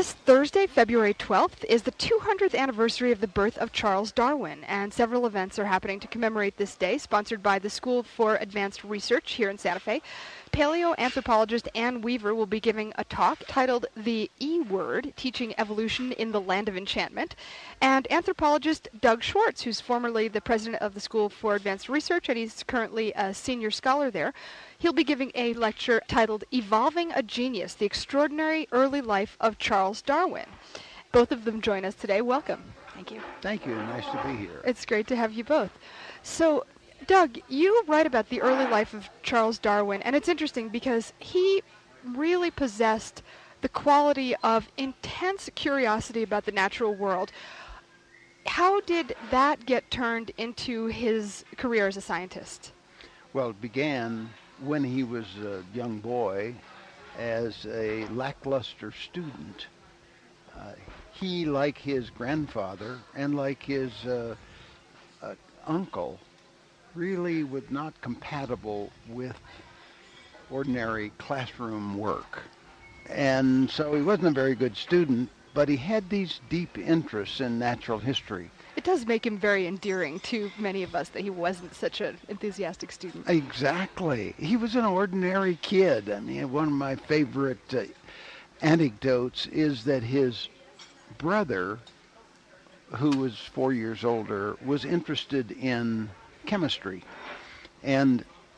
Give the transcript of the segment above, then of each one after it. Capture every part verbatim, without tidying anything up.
This Thursday, February twelfth, is the two hundredth anniversary of the birth of Charles Darwin, and several events are happening to commemorate this day, sponsored by the School for Advanced Research here in Santa Fe. Paleoanthropologist Ann Weaver will be giving a talk titled The E-Word, Teaching Evolution in the Land of Enchantment. And anthropologist Doug Schwartz, who's formerly the president of the School for Advanced Research, and he's currently a senior scholar there, he'll be giving a lecture titled Evolving a Genius, The Extraordinary Early Life of Charles Darwin. Both of them join us today. Welcome. Thank you. Thank you. Nice to be here. It's great to have you both. So, Doug, you write about the early life of Charles Darwin, and it's interesting because he really possessed the quality of intense curiosity about the natural world. How did that get turned into his career as a scientist? Well, it began when he was a young boy as a lackluster student. Uh, he, like his grandfather and like his uh, uh, uncle, really was not compatible with ordinary classroom work. And so he wasn't a very good student, but he had these deep interests in natural history. It does make him very endearing to many of us that he wasn't such an enthusiastic student. Exactly. He was an ordinary kid. I mean, one of my favorite uh, anecdotes is that his brother, who was four years older, was interested in chemistry. And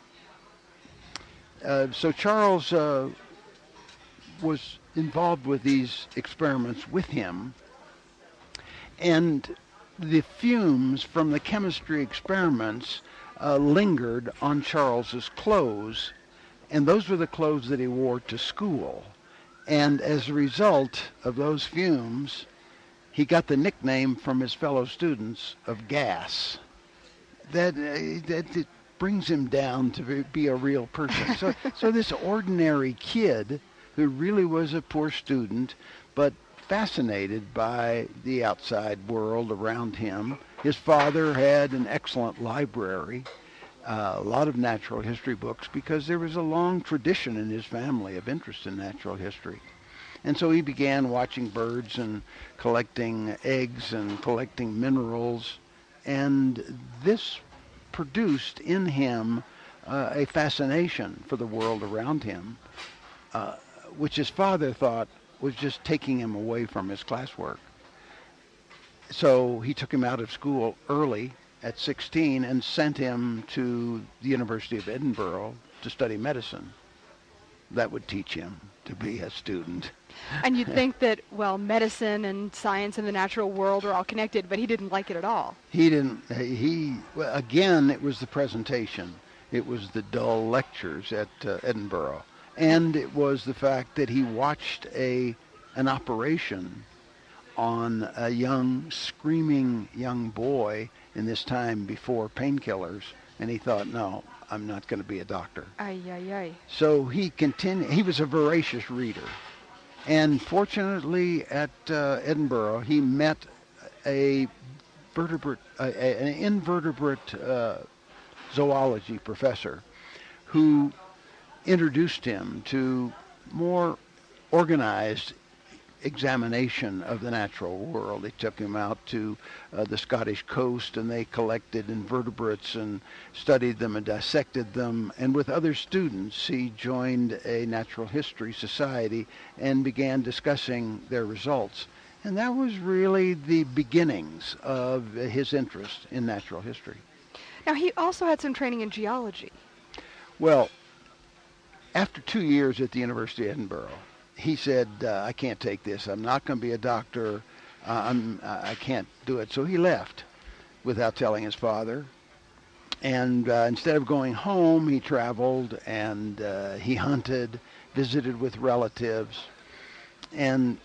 uh, so Charles uh, was involved with these experiments with him, and the fumes from the chemistry experiments uh, lingered on Charles's clothes, and those were the clothes that he wore to school. And as a result of those fumes, he got the nickname from his fellow students of Gas. That, uh, that it brings him down to be a real person. So, so this ordinary kid who really was a poor student, but fascinated by the outside world around him. His father had an excellent library, uh, a lot of natural history books, because there was a long tradition in his family of interest in natural history. And so he began watching birds and collecting eggs and collecting minerals. And this produced in him uh, a fascination for the world around him, uh, which his father thought was just taking him away from his classwork. So he took him out of school early at sixteen and sent him to the University of Edinburgh to study medicine. That would teach him to be a student. And you'd think that, well, medicine and science and the natural world are all connected, but he didn't like it at all. He didn't, he, well, again, it was the presentation. It was the dull lectures at uh, Edinburgh. And it was the fact that he watched a an operation on a young, screaming young boy in this time before painkillers, and he thought, no, I'm not going to be a doctor. Ay, ay, ay. So he continued. He was a voracious reader. And fortunately, at uh, Edinburgh, he met a vertebrate, uh, an invertebrate uh, zoology professor who introduced him to more organized examination of the natural world. They took him out to uh, the Scottish coast, and they collected invertebrates and studied them and dissected them. And with other students, he joined a natural history society and began discussing their results. And that was really the beginnings of his interest in natural history. Now, he also had some training in geology. Well, after two years at the University of Edinburgh, he said, uh, I can't take this. I'm not going to be a doctor. Uh, I'm, I can't do it. So he left without telling his father. And uh, instead of going home, he traveled and uh, he hunted, visited with relatives. And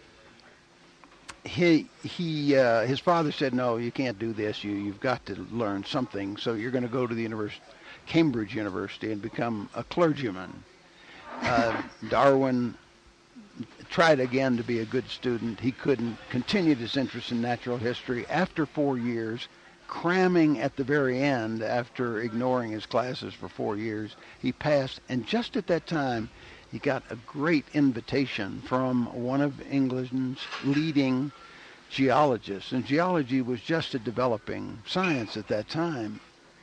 he, he, uh, his father said, no, you can't do this. You, you've got to learn something. So you're going to go to the university, Cambridge University, and become a clergyman. Uh, Darwin tried again to be a good student. He couldn't. Continued his interest in natural history. After four years, cramming at the very end, after ignoring his classes for four years, he passed. And just at that time, he got a great invitation from one of England's leading geologists, and geology was just a developing science at that time.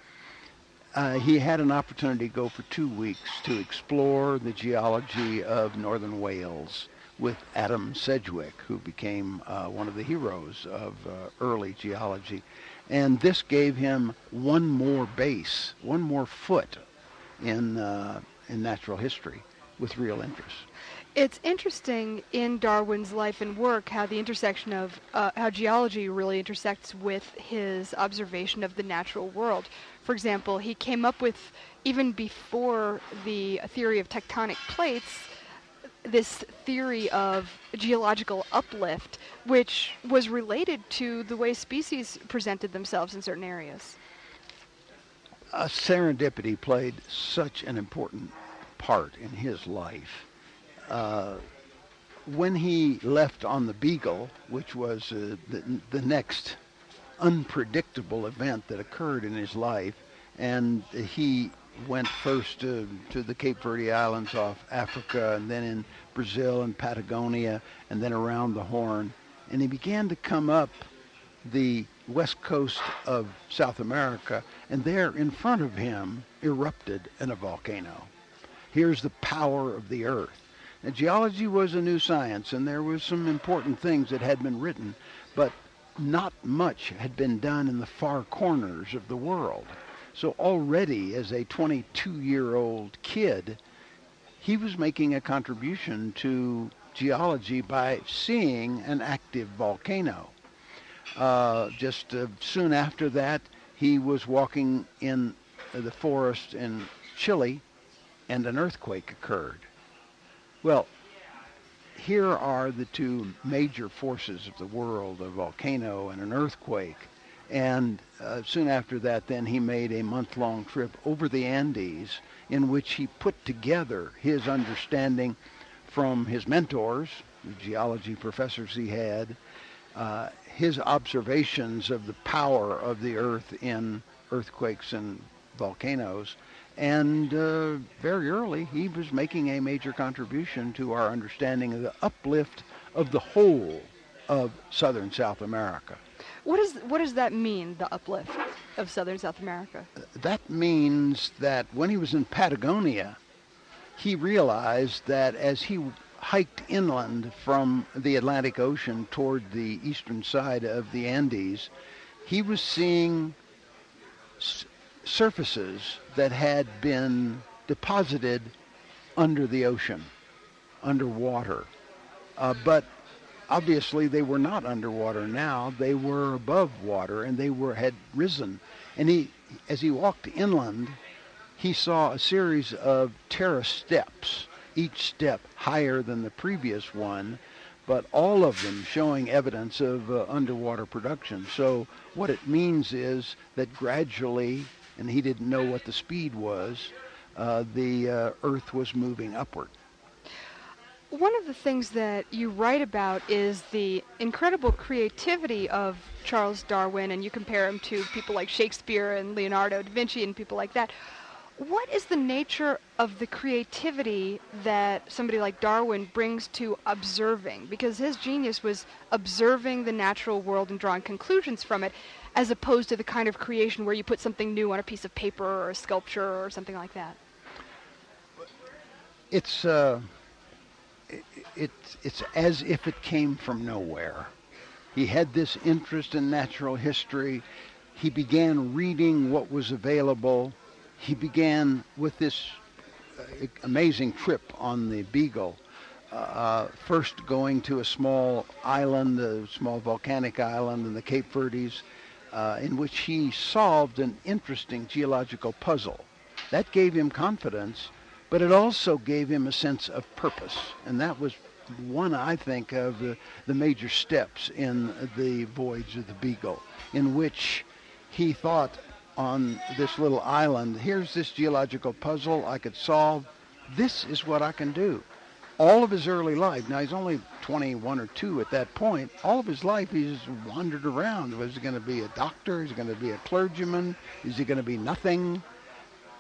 Uh, he had an opportunity to go for two weeks to explore the geology of northern Wales with Adam Sedgwick, who became uh, one of the heroes of uh, early geology. And this gave him one more base, one more foot in, uh, in natural history with real interest. It's interesting in Darwin's life and work how the intersection of, uh, how geology really intersects with his observation of the natural world. For example, he came up with, even before the theory of tectonic plates, this theory of geological uplift, which was related to the way species presented themselves in certain areas. Uh, serendipity played such an important part in his life. Uh, when he left on the Beagle, which was uh, the, the next unpredictable event that occurred in his life, and he went first to, to the Cape Verde Islands off Africa, and then in Brazil and Patagonia, and then around the Horn, and he began to come up the west coast of South America, and there in front of him erupted in a volcano. Here's the power of the earth. Now, geology was a new science, and there was some important things that had been written, but not much had been done in the far corners of the world. So already as a twenty-two-year-old kid, he was making a contribution to geology by seeing an active volcano. Uh, just uh, soon after that, he was walking in the forest in Chile, and an earthquake occurred. Well, here are the two major forces of the world, a volcano and an earthquake. And uh, soon after that, then he made a month-long trip over the Andes in which he put together his understanding from his mentors, the geology professors he had, uh, his observations of the power of the earth in earthquakes and volcanoes. And uh, very early, he was making a major contribution to our understanding of the uplift of the whole of southern South America. What is what does that mean, the uplift of southern South America? That means that when he was in Patagonia, he realized that as he hiked inland from the Atlantic Ocean toward the eastern side of the Andes, he was seeing s- surfaces that had been deposited under the ocean, underwater. Uh, but obviously they were not underwater now. They were above water, and they were had risen. And he, as he walked inland, he saw a series of terrace steps, each step higher than the previous one, but all of them showing evidence of uh, underwater production. So what it means is that gradually, and he didn't know what the speed was, uh, the uh, Earth was moving upward. One of the things that you write about is the incredible creativity of Charles Darwin, and you compare him to people like Shakespeare and Leonardo da Vinci and people like that. What is the nature of the creativity that somebody like Darwin brings to observing? Because his genius was observing the natural world and drawing conclusions from it, as opposed to the kind of creation where you put something new on a piece of paper or a sculpture or something like that. It's uh, it, it's it's as if it came from nowhere. He had this interest in natural history. He began reading what was available. He began with this uh, amazing trip on the Beagle, uh, first going to a small island, a small volcanic island in the Cape Verdes, uh, in which he solved an interesting geological puzzle. That gave him confidence, but it also gave him a sense of purpose. And that was one, I think, of the, the major steps in the voyage of the Beagle, in which he thought, on this little island, here's this geological puzzle I could solve. This is what I can do. All of his early life, now he's only twenty-one or two at that point, all of his life he's wandered around. Was he going to be a doctor? Is he going to be a clergyman? Is he going to be nothing?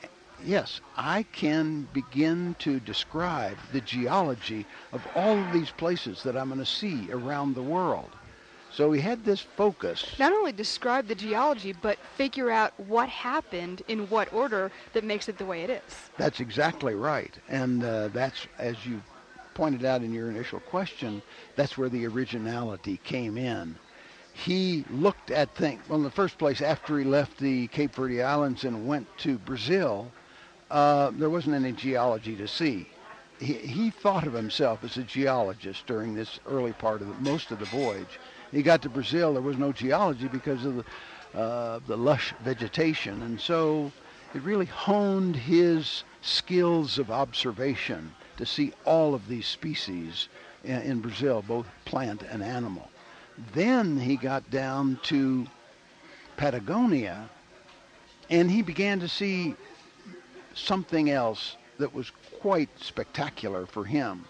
yes, I can begin to describe the geology of all of these places that I'm going to see around the world. So he had this focus. Not only describe the geology, but figure out what happened in what order that makes it the way it is. That's exactly right. And uh, that's, as you pointed out in your initial question, that's where the originality came in. He looked at things, well, in the first place, after he left the Cape Verde Islands and went to Brazil, uh, there wasn't any geology to see. He, he thought of himself as a geologist during this early part of the, most of the voyage. He got to Brazil, there was no geology because of the, uh, the lush vegetation, and so it really honed his skills of observation to see all of these species in, in Brazil, both plant and animal. Then he got down to Patagonia, and he began to see something else that was quite spectacular for him.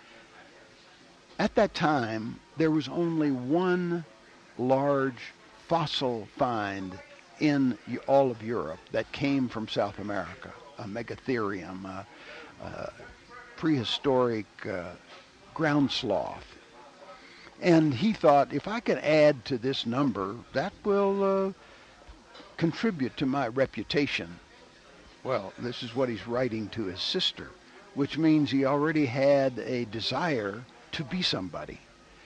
At that time, there was only one large fossil find in all of Europe that came from South America, a Megatherium, a, a prehistoric uh, ground sloth. And he thought, if I could add to this number, that will uh, contribute to my reputation. Well, this is what he's writing to his sister, which means he already had a desire to be somebody.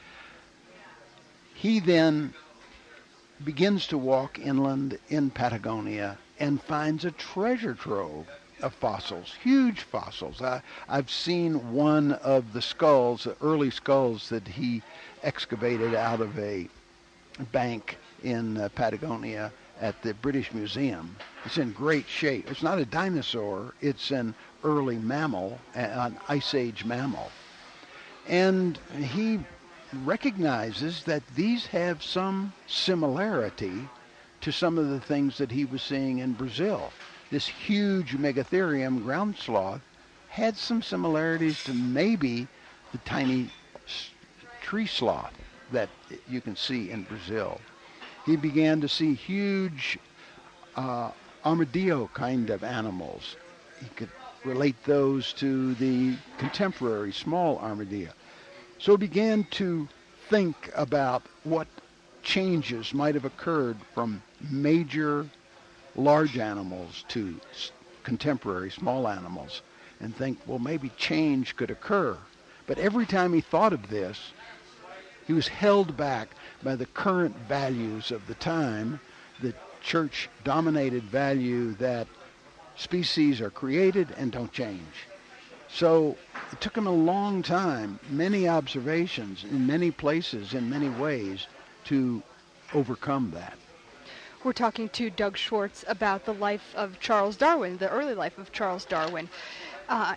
He then begins to walk inland in Patagonia and finds a treasure trove of fossils, huge fossils. I, I've seen one of the skulls, the early skulls that he excavated out of a bank in uh, Patagonia at the British Museum. It's in great shape. It's not a dinosaur, it's an early mammal, an Ice Age mammal. And he recognizes that these have some similarity to some of the things that he was seeing in Brazil. This huge Megatherium ground sloth had some similarities to maybe the tiny tree sloth that you can see in Brazil. He began to see huge uh, armadillo kind of animals. He could relate those to the contemporary small armadillo. So he began to think about what changes might have occurred from major large animals to contemporary small animals, and think, well, maybe change could occur. But every time he thought of this, he was held back by the current values of the time, the church-dominated value that species are created and don't change. So it took him a long time, many observations in many places, in many ways, to overcome that. We're talking to Doug Schwartz about the life of Charles Darwin, the early life of Charles Darwin. Uh,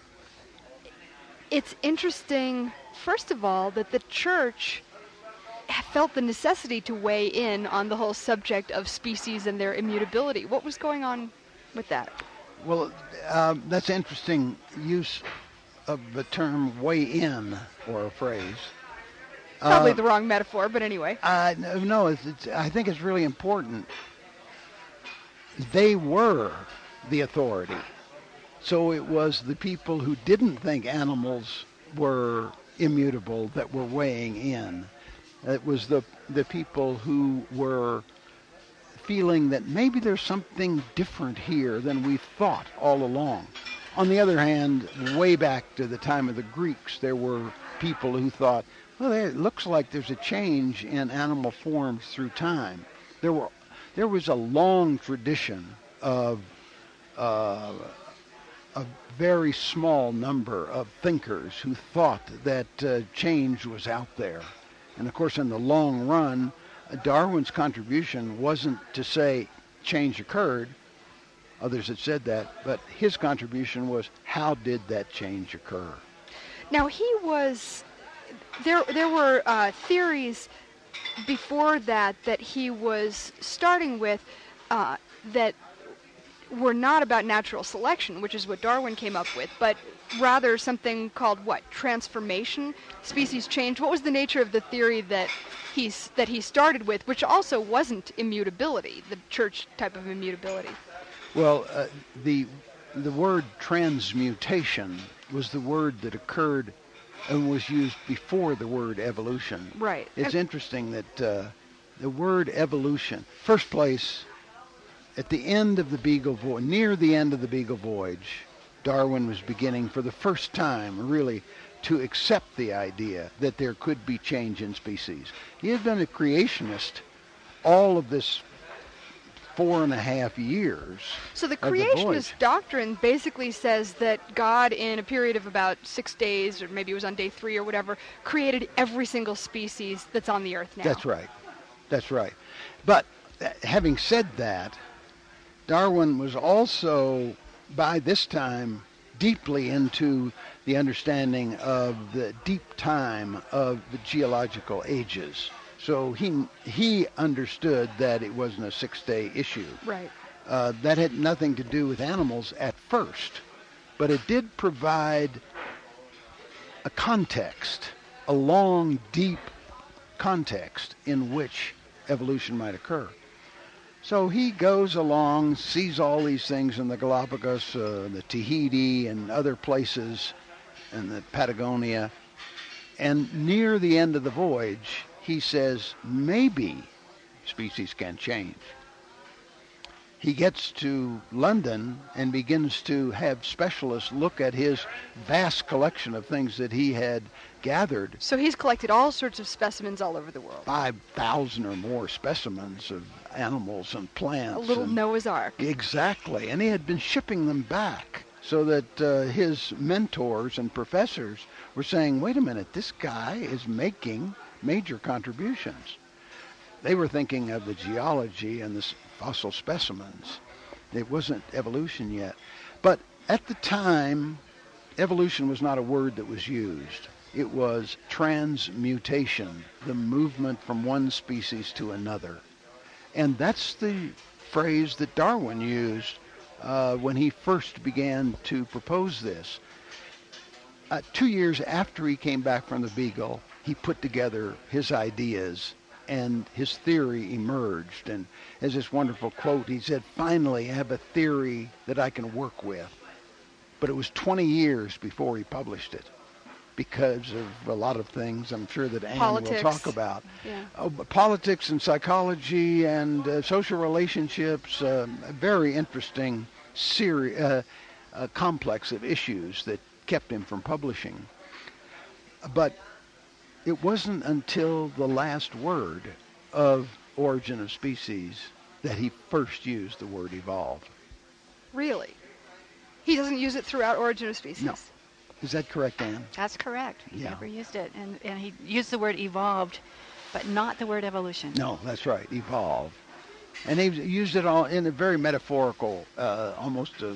it's interesting, first of all, that the church felt the necessity to weigh in on the whole subject of species and their immutability. What was going on with that? Well, uh, that's an interesting use of the term weigh in, or a phrase. Probably uh, the wrong metaphor, but anyway. Uh, no, it's, it's, I think it's really important. They were the authority. So it was the people who didn't think animals were immutable that were weighing in. It was the the people who were feeling that maybe there's something different here than we thought all along. On the other hand, way back to the time of the Greeks, there were people who thought, well, it looks like there's a change in animal forms through time. There were there was a long tradition of uh, a very small number of thinkers who thought that uh, change was out there. And of course, in the long run, Darwin's contribution wasn't to say change occurred. Others had said that, but his contribution was, how did that change occur? Now, he was, there there were uh, theories before that that he was starting with uh, that were not about natural selection, which is what Darwin came up with, but rather something called what? Transformation? Species change? What was the nature of the theory that he's that he started with, which also wasn't immutability, the church type of immutability? Well, uh, the the word transmutation was the word that occurred and was used before the word evolution. Right. It's And- interesting that uh, the word evolution, first place, at the end of the Beagle Voyage, near the end of the Beagle Voyage, Darwin was beginning for the first time really to accept the idea that there could be change in species. He had been a creationist all of this four and a half years. So the of the creationist voyage. doctrine basically says that God, in a period of about six days, or maybe it was on day three or whatever, created every single species that's on the earth now. That's right. That's right. But uh, having said that, Darwin was also, by this time, deeply into the understanding of the deep time of the geological ages. So he he understood that it wasn't a six-day issue. Right. Uh, that had nothing to do with animals at first, but it did provide a context, a long, deep context in which evolution might occur. So he goes along, sees all these things in the Galapagos, uh, the Tahiti, and other places, and the Patagonia, and near the end of the voyage, he says, maybe species can change. He gets to London and begins to have specialists look at his vast collection of things that he had gathered, So he's collected all sorts of specimens all over the world. five thousand or more specimens of animals and plants. A little and Noah's Ark. Exactly, and he had been shipping them back so that uh, his mentors and professors were saying, wait a minute, this guy is making major contributions. They were thinking of the geology and the s- fossil specimens. It wasn't evolution yet. But at the time, evolution was not a word that was used. It was transmutation, the movement from one species to another. And that's the phrase that Darwin used uh, when he first began to propose this. Uh, two years after he came back from the Beagle, he put together his ideas and his theory emerged. And as this wonderful quote, he said, finally I have a theory that I can work with. But it was twenty years before he published it because of a lot of things I'm sure that Anne Politics. will talk about. Yeah. Oh, but politics and psychology and uh, social relationships, um, a very interesting seri- uh, uh, complex of issues that kept him from publishing. But it wasn't until the last word of Origin of Species that he first used the word evolve. Really? He doesn't use it throughout Origin of Species? No. Is that correct, Anne? That's correct. He Yeah. never used it. And, and he used the word evolved, but not the word evolution. No, that's right, evolve. And he used it all in a very metaphorical, uh, almost a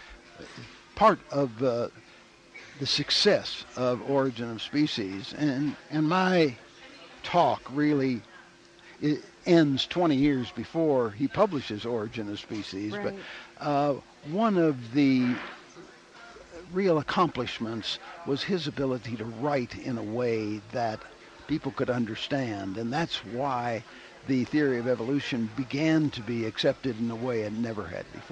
part of uh, the success of Origin of Species. And, and my talk really it ends twenty years before he publishes Origin of Species. Right. But uh, one of the real accomplishments was his ability to write in a way that people could understand. And that's why the theory of evolution began to be accepted in a way it never had before.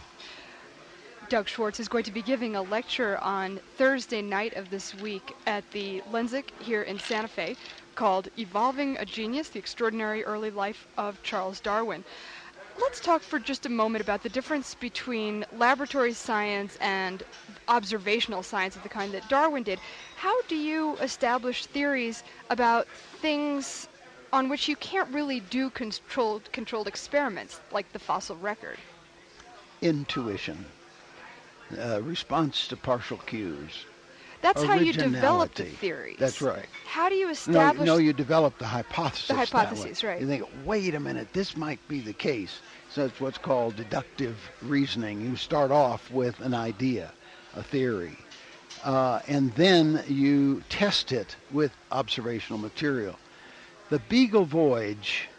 Doug Schwartz is going to be giving a lecture on Thursday night of this week at the Lensic here in Santa Fe called Evolving a Genius, the Extraordinary Early Life of Charles Darwin. Let's talk for just a moment about the difference between laboratory science and observational science of the kind that Darwin did. How do you establish theories about things on which you can't really do controlled, controlled experiments, like the fossil record? Intuition, uh, response to partial cues. That's how you develop the Originality. theories. That's right. How do you No, establish... no, you develop the hypothesis. The that hypotheses, way. right. You think, wait a minute, this might be the case. So it's what's called deductive reasoning. You start off with an idea, a theory, uh, and then you test it with observational material. The Beagle Voyage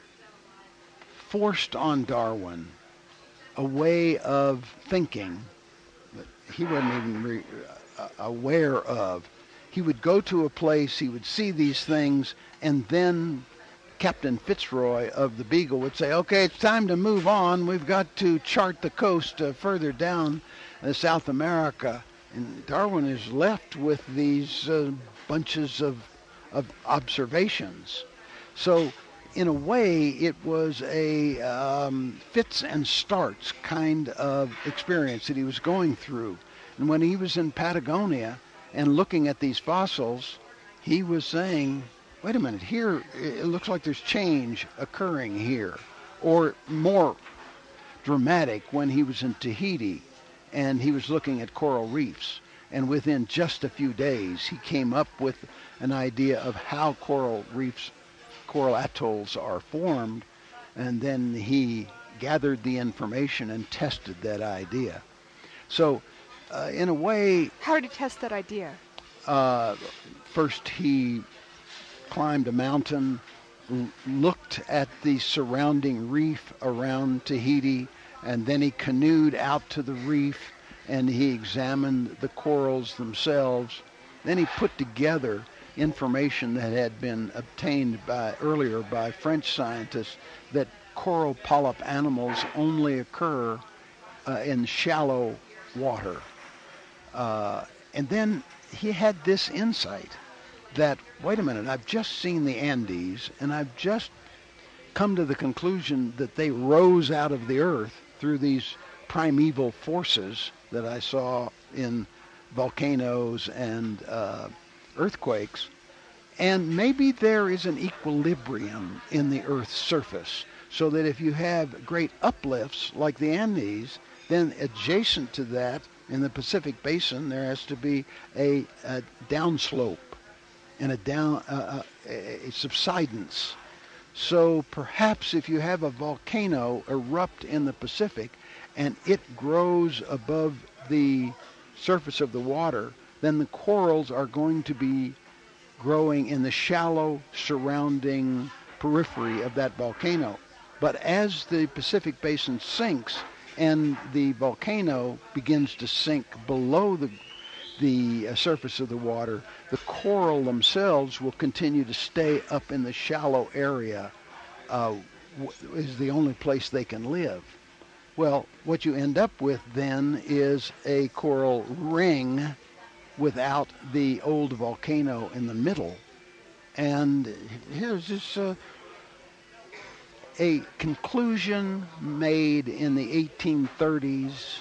forced on Darwin a way of thinking that he wasn't even re- uh, aware of. He would go to a place, he would see these things, and then Captain Fitzroy of the Beagle would say, okay, it's time to move on. We've got to chart the coast uh, further down uh, South America, and Darwin is left with these uh, bunches of, of observations. So in a way, it was a um, fits and starts kind of experience that he was going through. And when he was in Patagonia and looking at these fossils, he was saying, wait a minute, here it looks like there's change occurring here. Or more dramatic, when he was in Tahiti and he was looking at coral reefs. And within just a few days, he came up with an idea of how coral reefs, coral atolls are formed. And then he gathered the information and tested that idea. So uh, in a way... How did he test that idea? Uh, first, he climbed a mountain, l- looked at the surrounding reef around Tahiti, and then he canoed out to the reef and he examined the corals themselves. Then he put together information that had been obtained by earlier by French scientists that coral polyp animals only occur uh, in shallow water. Uh, and then he had this insight that, wait a minute, I've just seen the Andes, and I've just come to the conclusion that they rose out of the earth through these primeval forces that I saw in volcanoes and uh, earthquakes. And maybe there is an equilibrium in the Earth's surface, so that if you have great uplifts like the Andes, then adjacent to that, in the Pacific Basin, there has to be a, a downslope and a down uh, a, a subsidence. So perhaps if you have a volcano erupt in the Pacific and it grows above the surface of the water, then the corals are going to be growing in the shallow surrounding periphery of that volcano. But as the Pacific Basin sinks and the volcano begins to sink below the the uh, surface of the water, the coral themselves will continue to stay up in the shallow area, uh, w- is the only place they can live. Well, what you end up with then is a coral ring without the old volcano in the middle. And here's this uh, a conclusion made in the eighteen thirties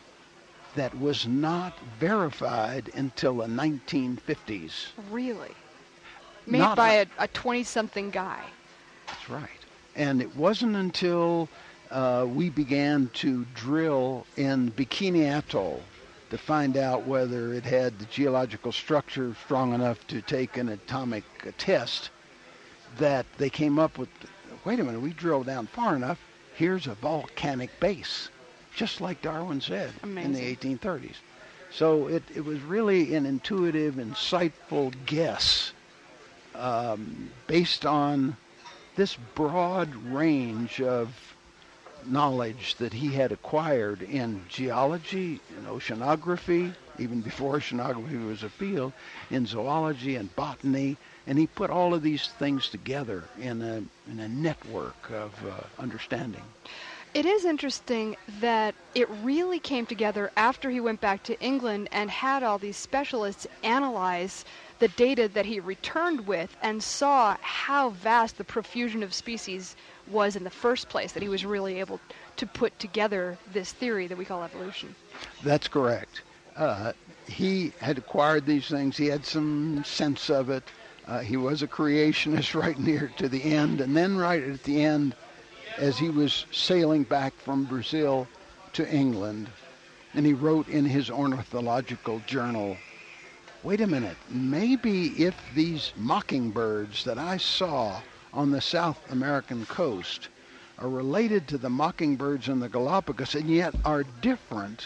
that was not verified until the nineteen fifties. Really? Made Not by a, a twenty-something guy. That's right. And it wasn't until uh, we began to drill in Bikini Atoll to find out whether it had the geological structure strong enough to take an atomic uh, test that they came up with, wait a minute, we drilled down far enough, here's a volcanic base, just like Darwin said. Amazing. In the eighteen thirties. So it, it was really an intuitive, insightful guess um, based on this broad range of knowledge that he had acquired in geology, in oceanography, even before oceanography was a field, in zoology and botany, and he put all of these things together in a, in a network of uh, understanding. It is interesting that it really came together after he went back to England and had all these specialists analyze the data that he returned with and saw how vast the profusion of species was in the first place, that he was really able to put together this theory that we call evolution. That's correct. Uh, he had acquired these things. He had some sense of it. Uh, he was a creationist right near to the end, and then right at the end, as he was sailing back from Brazil to England, and he wrote in his ornithological journal, wait a minute, maybe if these mockingbirds that I saw on the South American coast are related to the mockingbirds in the Galapagos and yet are different,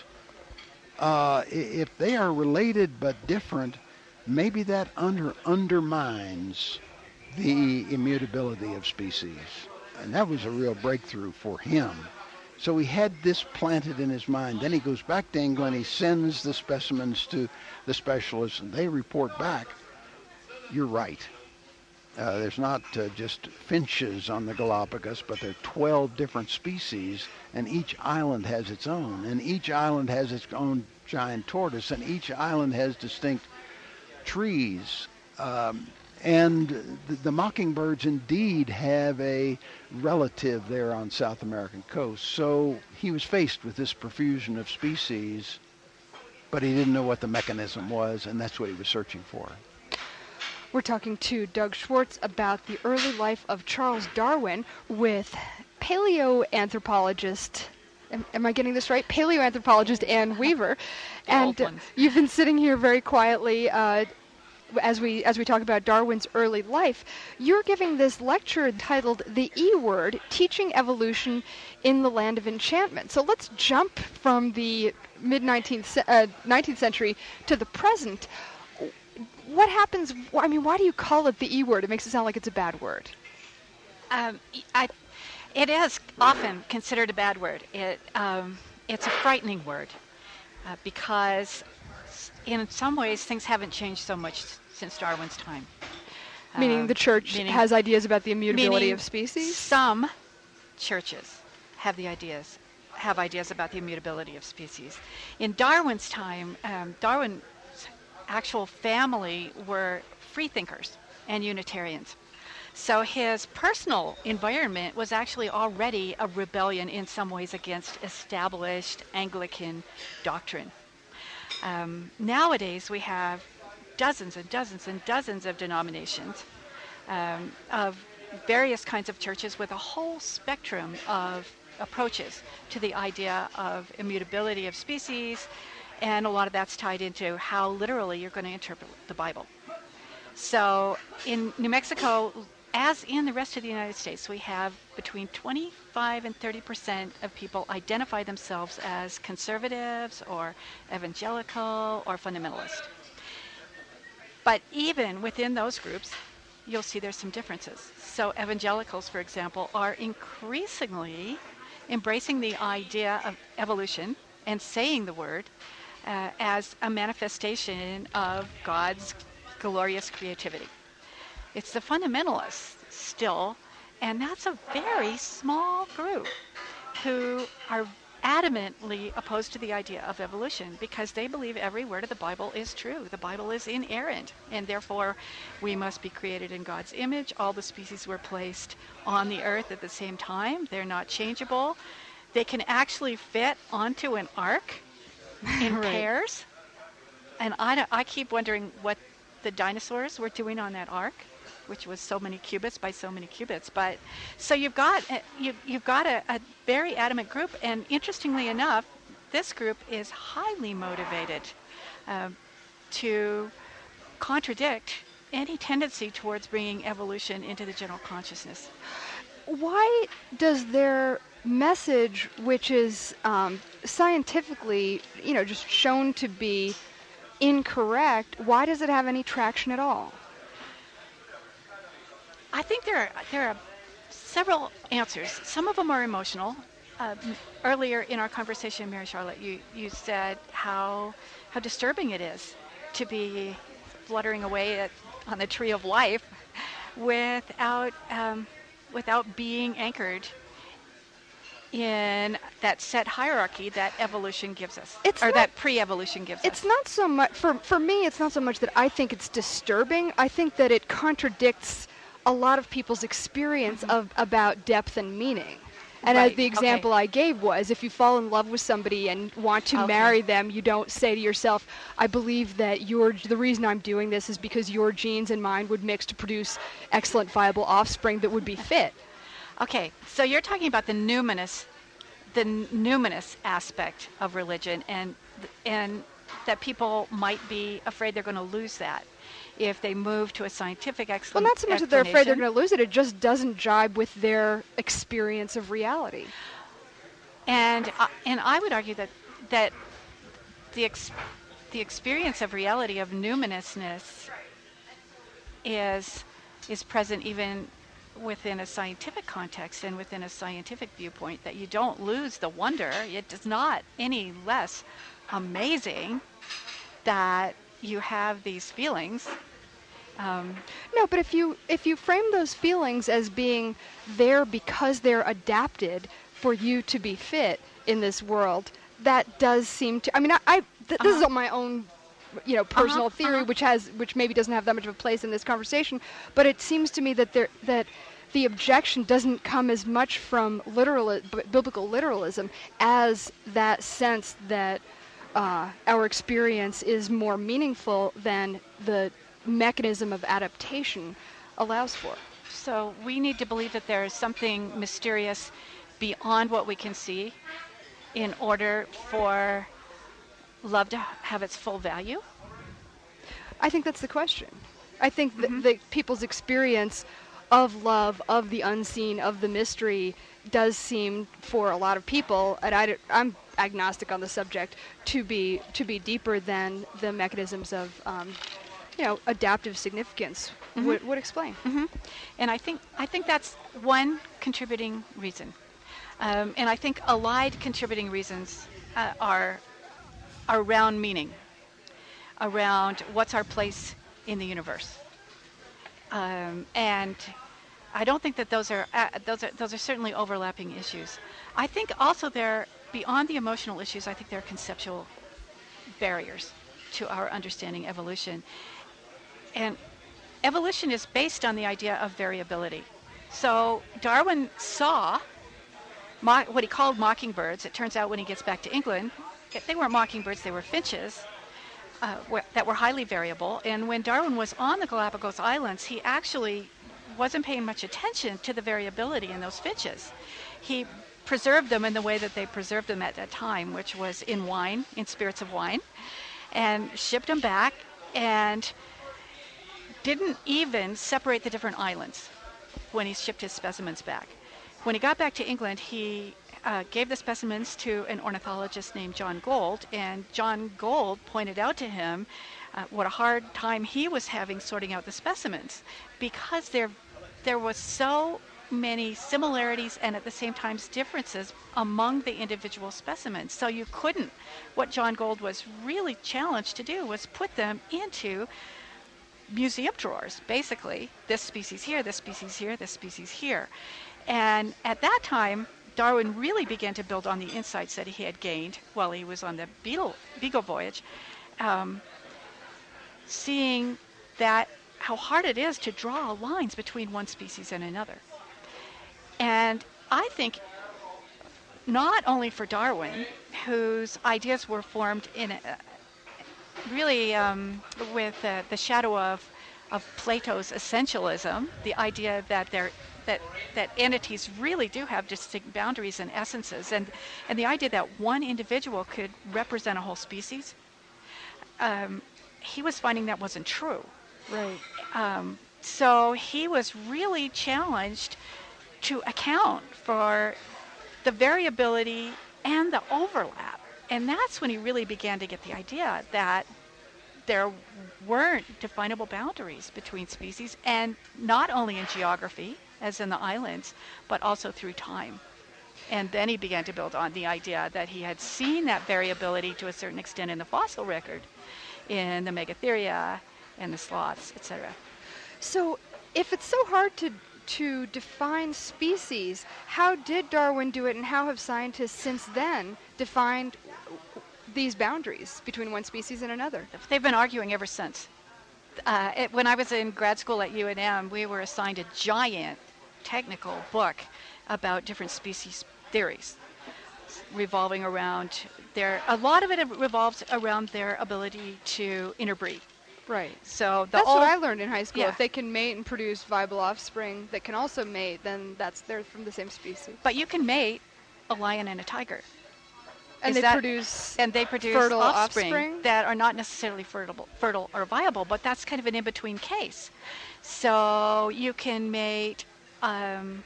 uh, if they are related but different, maybe that under undermines the immutability of species. And that was a real breakthrough for him. So he had this planted in his mind. Then he goes back to England. He sends the specimens to the specialists, and they report back, you're right. Uh, there's not uh, just finches on the Galapagos, but there are twelve different species, and each island has its own, and each island has its own giant tortoise, and each island has distinct trees. Um, and the, the mockingbirds indeed have a relative there on South American coast. So he was faced with this profusion of species, but he didn't know what the mechanism was, and that's what he was searching for. We're talking to Doug Schwartz about the early life of Charles Darwin with paleoanthropologist, am, am I getting this right? Paleoanthropologist Ann Weaver. The and old ones. You've been sitting here very quietly uh, as we as we talk about Darwin's early life. You're giving this lecture titled The E Word, Teaching Evolution in the Land of Enchantment. So let's jump from the mid-nineteenth uh, nineteenth century to the present. What happens, I mean, why do you call it the E word? It makes it sound like it's a bad word. Um, I, it is often considered a bad word. It, um, it's a frightening word uh, because in some ways things haven't changed so much since Darwin's time. Meaning Um, the church meaning- has ideas about the immutability meaning of species? Some churches have the ideas, have ideas about the immutability of species. In Darwin's time, um, Darwin's actual family were freethinkers and Unitarians. So his personal environment was actually already a rebellion in some ways against established Anglican doctrine. Um, nowadays we have dozens and dozens and dozens of denominations um, of various kinds of churches with a whole spectrum of approaches to the idea of immutability of species, and a lot of that's tied into how literally you're going to interpret the Bible. So in New Mexico, as in the rest of the United States, we have between twenty-five and thirty percent of people identify themselves as conservatives or evangelical or fundamentalist. But even within those groups, you'll see there's some differences. So evangelicals, for example, are increasingly embracing the idea of evolution and saying the word uh, as a manifestation of God's glorious creativity. It's the fundamentalists still, and that's a very small group who are adamantly opposed to the idea of evolution because they believe every word of the Bible is true. The Bible is inerrant, and therefore we must be created in God's image. All the species were placed on the earth at the same time. They're not changeable. They can actually fit onto an ark in Right. pairs. And I, don't- I keep wondering what the dinosaurs were doing on that ark, which was so many cubits by so many cubits. But so you've got a, you, you've got a, a very adamant group, and interestingly enough, this group is highly motivated um, to contradict any tendency towards bringing evolution into the general consciousness. Why does their message, which is um, scientifically, you know, just shown to be incorrect, why does it have any traction at all? I think there are there are several answers. Some of them are emotional. Uh, earlier in our conversation, Mary Charlotte, you, you said how how disturbing it is to be fluttering away at, on the tree of life without um, without being anchored in that set hierarchy that evolution gives us, It's or not- that pre-evolution gives It's us. not so much, for, for me, it's not so much that I think it's disturbing. I think that it contradicts a lot of people's experience of about depth and meaning. And uh, Right, the okay. example I gave was if you fall in love with somebody and want to Okay. marry them, you don't say to yourself, I believe that your, the reason I'm doing this is because your genes and mine would mix to produce excellent, viable offspring that would be fit. Okay, so you're talking about the numinous, the n- numinous aspect of religion, and th- and that people might be afraid they're going to lose that if they move to a scientific Well, explanation. not so much that they're afraid they're going to lose it, it just doesn't jibe with their experience of reality. And uh, and I would argue that that the ex- the experience of reality of numinousness is is present even within a scientific context and within a scientific viewpoint, that you don't lose the wonder. It is not any less amazing that you have these feelings Um, No, but if you if you frame those feelings as being there because they're adapted for you to be fit in this world, that does seem to. I mean, I, I th- this is Uh-huh. my own, you know, personal Uh-huh, theory, uh-huh. which has which maybe doesn't have that much of a place in this conversation. But it seems to me that there that the objection doesn't come as much from literal b- biblical literalism as that sense that uh, our experience is more meaningful than the mechanism of adaptation allows for. so we need to believe that there is something mysterious beyond what we can see in order for love to have its full value. I think that's the question. I think th- Mhm. that people's experience of love, of the unseen, of the mystery, does seem for a lot of people, and I, am agnostic on the subject, to be to be deeper than the mechanisms of, um, you know, adaptive significance Mhm. would, would explain. hmm And I think I think that's one contributing reason. Um, and I think allied contributing reasons uh, are around meaning, around what's our place in the universe. Um, and I don't think that those are uh, those are those are certainly overlapping issues. I think also they're beyond the emotional issues. I think they're conceptual barriers to our understanding evolution. And evolution is based on the idea of variability. So Darwin saw mo- what he called mockingbirds. It turns out when he gets back to England, they weren't mockingbirds, they were finches. Uh, wh- that were highly variable. And when Darwin was on the Galapagos Islands, he actually wasn't paying much attention to the variability in those finches. He preserved them in the way that they preserved them at that time, which was in wine, in spirits of wine, and shipped them back and didn't even separate the different islands when he shipped his specimens back. When he got back to England, he Uh, gave the specimens to an ornithologist named John Gould, and John Gould pointed out to him uh, what a hard time he was having sorting out the specimens, because there there was so many similarities and at the same time differences among the individual specimens. So you couldn't, what John Gould was really challenged to do was put them into museum drawers, basically. This species here, this species here, this species here. And at that time, Darwin really began to build on the insights that he had gained while he was on the Beagle, Beagle voyage, um, seeing that how hard it is to draw lines between one species and another. And I think not only for Darwin, whose ideas were formed in a, really um, with uh, the shadow of, of Plato's essentialism, the idea that there that that entities really do have distinct boundaries and essences, and and the idea that one individual could represent a whole species, um, he was finding that wasn't true. Right. Um, so he was really challenged to account for the variability and the overlap, and that's when he really began to get the idea that there weren't definable boundaries between species, and not only in geography, as in the islands, but also through time. And then he began to build on the idea that he had seen that variability to a certain extent in the fossil record, in the Megatheria and the sloths, et cetera. So, if it's so hard to to define species, how did Darwin do it, and how have scientists since then defined these boundaries between one species and another? They've been arguing ever since. Uh, it, when I was in grad school at U N M, we were assigned a giant technical book about different species theories, revolving around their, a lot of it revolves around their ability to interbreed. Right. So the That's old, what I learned in high school. yeah. If they can mate and produce viable offspring that can also mate, then that's they're from the same species. But you can mate a lion and a tiger. And Is they that- produce And they produce fertile offspring, offspring? that are not necessarily fertile, fertile or viable, but that's kind of an in-between case. So you can mate, um,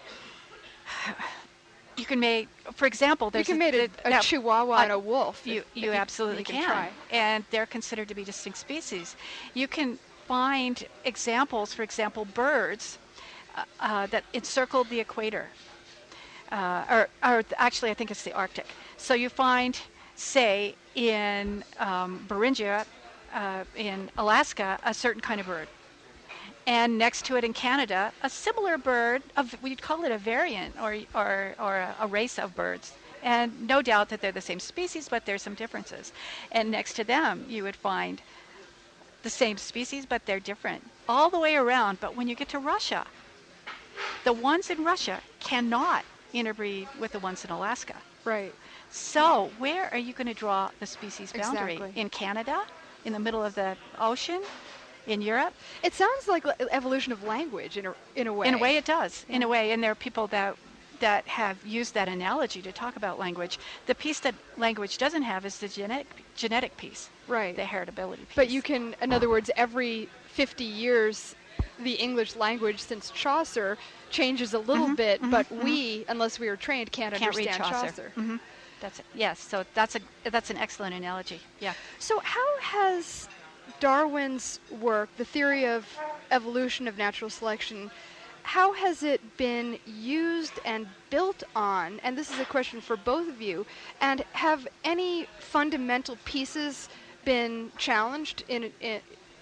you can mate, for example, you there's can mate a, a now, chihuahua I- and a wolf. You, if- you if absolutely you can, try. and they're considered to be distinct species. You can find examples, for example, birds uh, uh, that encircled the equator, uh, or, or actually I think it's the Arctic. So you find, say, in um, Beringia, uh, in Alaska, a certain kind of bird. And next to it in Canada, a similar bird, of, we'd call it a variant or, or, or a, a race of birds. And no doubt that they're the same species, but there's some differences. And next to them, you would find the same species, but they're different all the way around. But when you get to Russia, the ones in Russia cannot interbreed with the ones in Alaska. Right. So where are you going to draw the species boundary? Exactly. In Canada? In the middle of the ocean? In Europe? It sounds like l- evolution of language in a, in a way. In a way it does, Yeah. in a way. And there are people that that have used that analogy to talk about language. The piece that language doesn't have is the genetic genetic piece, Right. the heritability piece. But you can, in other words, every fifty years, the English language since Chaucer changes a little Mhm, bit, mhm, but mhm. we, unless we are trained, can't, Can't read understand Chaucer. Chaucer. Mhm. That's it. Yes, so that's a that's an excellent analogy. Yeah. So how has Darwin's work, the theory of evolution of natural selection, how has it been used and built on? And this is a question for both of you. And have any fundamental pieces been challenged in, in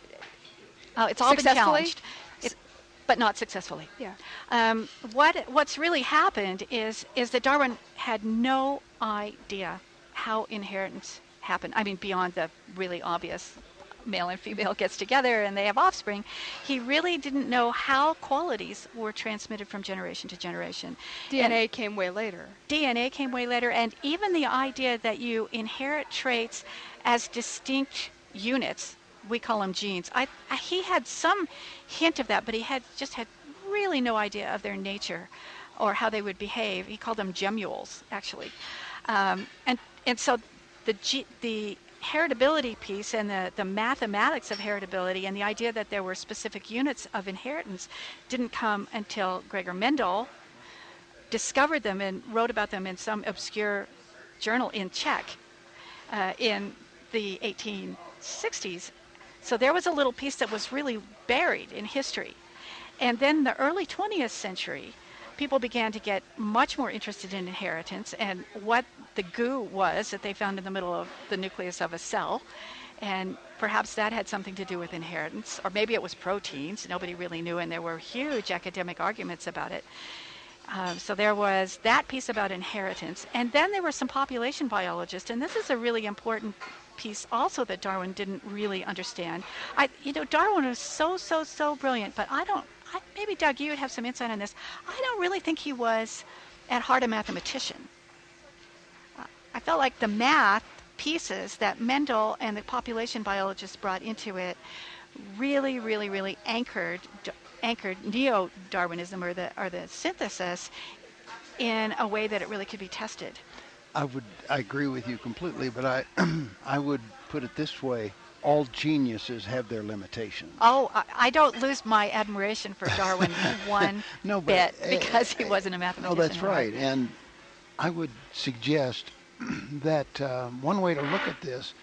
Oh, it's all been Successfully? challenged, it, but not successfully. yeah. Um, what what's really happened is is that Darwin had no idea how inheritance happened. I mean, beyond the really obvious male and female gets together and they have offspring, he really didn't know how qualities were transmitted from generation to generation. D N A And came way later. D N A came way later, and even the idea that you inherit traits as distinct units, we call them genes. I, I, he had some hint of that, but he had just had really no idea of their nature or how they would behave. He called them gemmules, actually. Um, and and so the G, the heritability piece and the, the mathematics of heritability and the idea that there were specific units of inheritance didn't come until Gregor Mendel discovered them and wrote about them in some obscure journal in Czech uh, in the eighteen sixties. So there was a little piece that was really buried in history. And then in the early twentieth century, people began to get much more interested in inheritance and what the goo was that they found in the middle of the nucleus of a cell. And perhaps that had something to do with inheritance, or maybe it was proteins. Nobody really knew, and there were huge academic arguments about it. Um, so there was that piece about inheritance. And then there were some population biologists, and this is a really important piece also that Darwin didn't really understand. I, you know, Darwin was so, so, so brilliant, but I don't, I, maybe Doug, you would have some insight on this. I don't really think he was at heart a mathematician. Uh, I felt like the math pieces that Mendel and the population biologists brought into it really, really, really anchored anchored neo-Darwinism or the or the synthesis in a way that it really could be tested. I would I agree with you completely, but I I would put it this way: all geniuses have their limitations. Oh, I, I don't lose my admiration for Darwin one no, but, bit uh, because he wasn't a mathematician. No, that's at heart. right. And I would suggest that uh, one way to look at this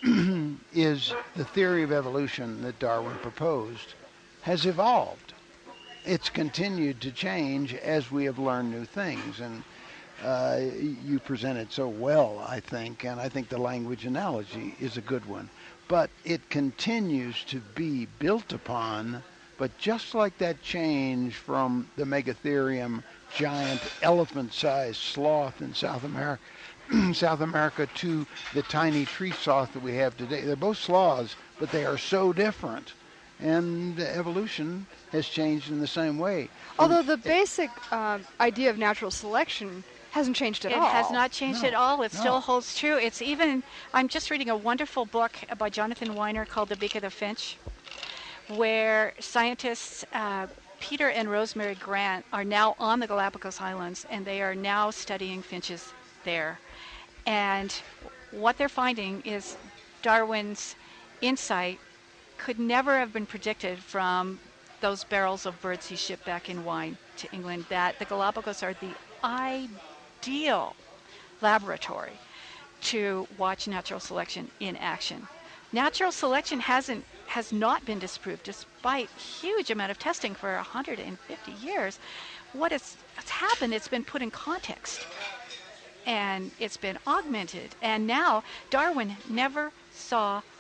is the theory of evolution that Darwin proposed has evolved. It's continued to change as we have learned new things. And uh, you presented so well, I think, and I think the language analogy is a good one. But it continues to be built upon, but just like that change from the Megatherium giant elephant-sized sloth in South America, South America to the tiny tree sloth that we have today. They're both sloths, but they are so different. And evolution has changed in the same way. Although the basic uh, idea of natural selection hasn't changed at it all. has not changed No, at all. It no. still holds true. It's even, I'm just reading a wonderful book by Jonathan Weiner called The Beak of the Finch, where scientists uh, Peter and Rosemary Grant are now on the Galapagos Islands, and they are now studying finches there. And what they're finding is Darwin's insight could never have been predicted from those barrels of birds he shipped back in wine to England, that the Galapagos are the ideal laboratory to watch natural selection in action. Natural selection hasn't has not been disproved despite huge amount of testing for one hundred fifty years. What has happened, it's been put in context and it's been augmented. And now Darwin never saw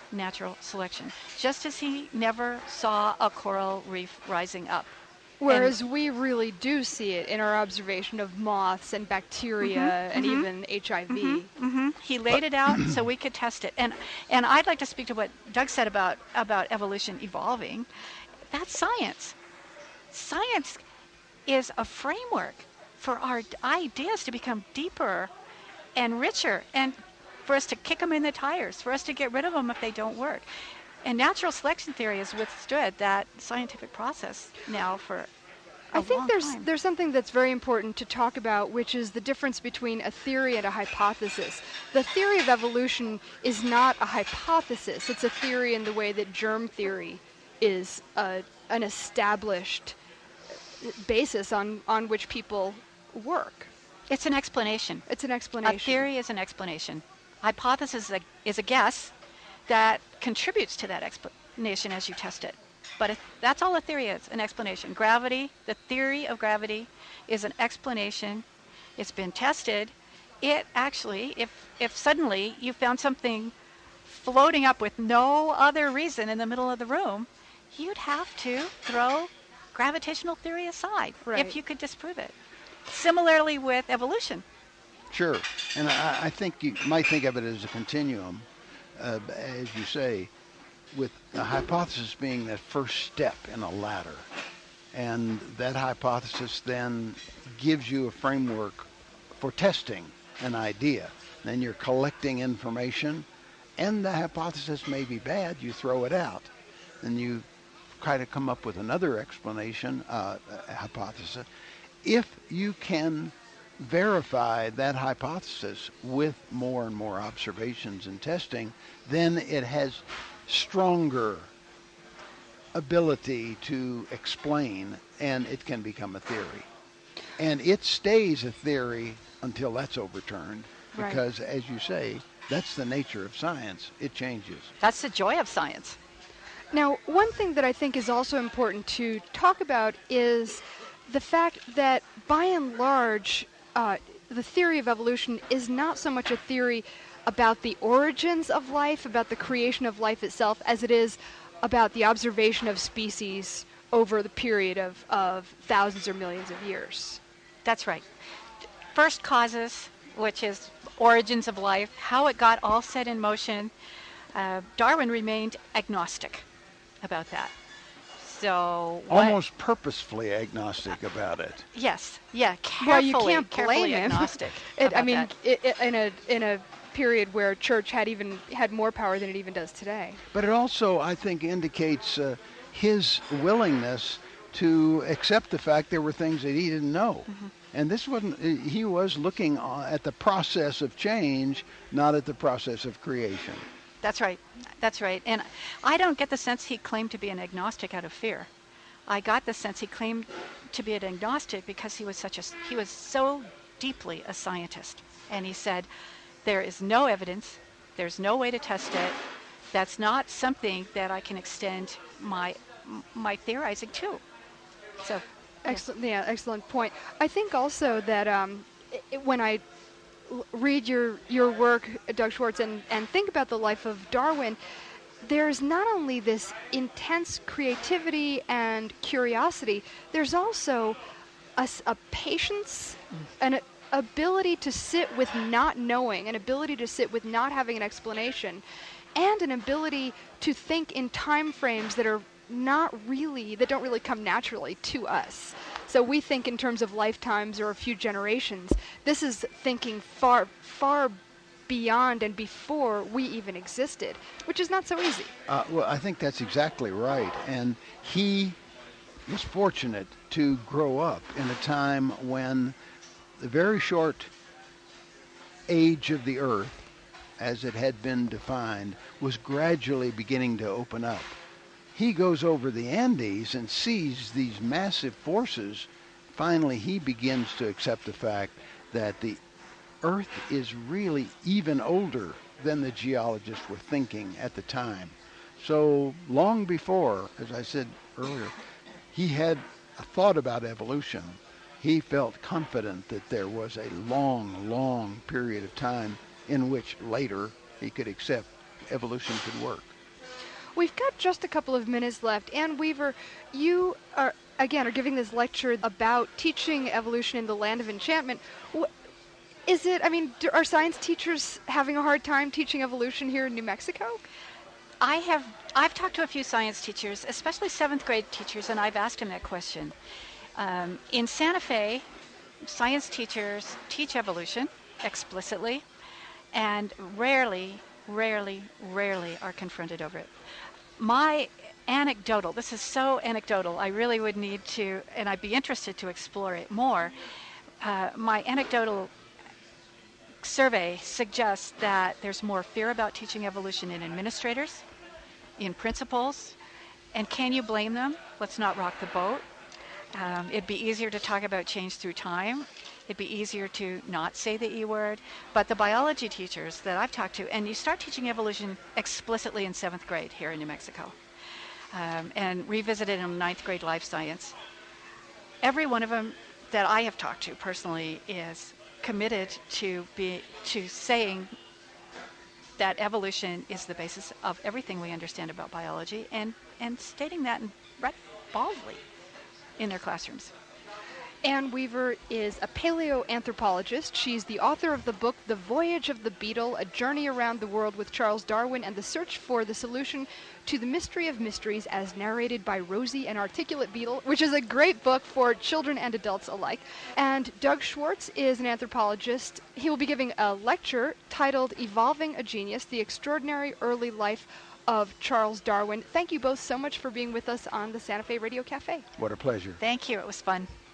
natural selection, just as he never saw a coral reef rising up. Whereas and we really do see it in our observation of moths and bacteria mm-hmm, and mm-hmm. even H I V. Mm-hmm, mm-hmm. He laid it out so we could test it. And and I'd like to speak to what Doug said about, about evolution evolving. That's science. Science is a framework for our ideas to become deeper and richer, and for us to kick them in the tires, for us to get rid of them if they don't work. And natural selection theory has withstood that scientific process now for a I think long there's time. there's something that's very important to talk about, which is the difference between a theory and a hypothesis. The theory of evolution is not a hypothesis. It's a theory in the way that germ theory is a, an established basis on, on which people work. It's an explanation. It's an explanation. A theory is an explanation. Hypothesis is a, is a guess that contributes to that explanation as you test it. But it, that's all a theory is, an explanation. Gravity, the theory of gravity, is an explanation. It's been tested. It actually, if, if suddenly you found something floating up with no other reason in the middle of the room, you'd have to throw gravitational theory aside right. if you could disprove it. Similarly with evolution. Sure. And I, I think you might think of it as a continuum, uh, as you say, with a hypothesis being that first step in a ladder. And that hypothesis then gives you a framework for testing an idea. Then you're collecting information, and the hypothesis may be bad, you throw it out. And you try to come up with another explanation, uh, a hypothesis. If you can verify that hypothesis with more and more observations and testing, then it has stronger ability to explain, and it can become a theory. And it stays a theory until that's overturned, because, right. as you say, that's the nature of science. It changes. That's the joy of science. Now, one thing that I think is also important to talk about is the fact that, by and large, uh, the theory of evolution is not so much a theory about the origins of life, about the creation of life itself, as it is about the observation of species over the period of, of thousands or millions of years. That's right. First causes, which is origins of life, how it got all set in motion. Uh, Darwin remained agnostic about that. So almost purposefully agnostic about it. Yes, yeah, well, carefully, you can't carefully blame him. agnostic. it, I mean, that. It, it, in a in a period where church had even had more power than it even does today. But it also, I think, indicates uh, his willingness to accept the fact there were things that he didn't know. Mm-hmm. And this wasn't. He was looking at the process of change, not at the process of creation. That's right. That's right. And I don't get the sense he claimed to be an agnostic out of fear. I got the sense he claimed to be an agnostic because he was such a he was so deeply a scientist. And he said, there is no evidence, there's no way to test it. That's not something that I can extend my my theorizing to. So excellent yeah, excellent point. I think also that um, it, when I read your your work, Doug Schwartz, and, and think about the life of Darwin, there's not only this intense creativity and curiosity, there's also a, a patience, an a, ability to sit with not knowing, an ability to sit with not having an explanation, and an ability to think in time frames that are not really, that don't really come naturally to us. So we think in terms of lifetimes or a few generations. This is thinking far, far beyond and before we even existed, which is not so easy. Uh, well, I think that's exactly right. And he was fortunate to grow up in a time when the very short age of the Earth, as it had been defined, was gradually beginning to open up. He goes over the Andes and sees these massive forces. Finally, he begins to accept the fact that the Earth is really even older than the geologists were thinking at the time. So long before, as I said earlier, he had a thought about evolution. He felt confident that there was a long, long period of time in which later he could accept evolution could work. We've got just a couple of minutes left. Ann Weaver, you are, again, are giving this lecture about teaching evolution in the land of enchantment. What, is it, I mean, do, are science teachers having a hard time teaching evolution here in New Mexico? I have, I've talked to a few science teachers, especially seventh grade teachers, and I've asked them that question. Um, in Santa Fe, science teachers teach evolution explicitly, and rarely, rarely, rarely are confronted over it. My anecdotal, this is so anecdotal, I really would need to, and I'd be interested to explore it more. Uh, my anecdotal survey suggests that there's more fear about teaching evolution in administrators, in principals, and can you blame them? Let's not rock the boat. Um, it'd be easier to talk about change through time. It'd be easier to not say the E word. But the biology teachers that I've talked to, and you start teaching evolution explicitly in seventh grade here in New Mexico, um, and revisit it in ninth grade life science. Every one of them that I have talked to personally is committed to be to saying that evolution is the basis of everything we understand about biology, and, and stating that in, right baldly in their classrooms. Ann Weaver is a paleoanthropologist. She's the author of the book The Voyage of the Beetle, A Journey Around the World with Charles Darwin and the Search for the Solution to the Mystery of Mysteries, as narrated by Rosie, an Articulate Beetle, which is a great book for children and adults alike. And Doug Schwartz is an anthropologist. He will be giving a lecture titled Evolving a Genius, The Extraordinary Early Life of Charles Darwin. Thank you both so much for being with us on the Santa Fe Radio Cafe. What a pleasure. Thank you. It was fun.